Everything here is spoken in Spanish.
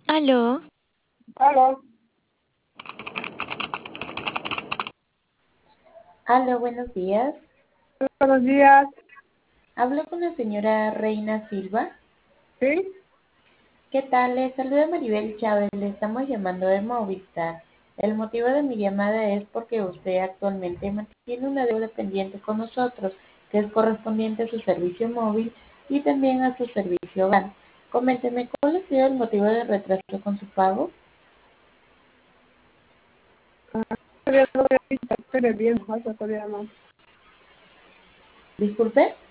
Aló, Aló, Hola, buenos días. buenos días. Hablo con la señora Reina Silva. ¿Sí? ¿Qué tal? Le saluda Maribel Chávez. Le estamos llamando de Movistar. El motivo de mi llamada es porque usted actualmente mantiene una deuda pendiente con nosotros, que es correspondiente a su servicio móvil y también a su servicio hogar. Coménteme, ¿cuál ha sido el motivo del retraso con su pago? Todavía no voy a estoy bien, todavía no. Disculpe.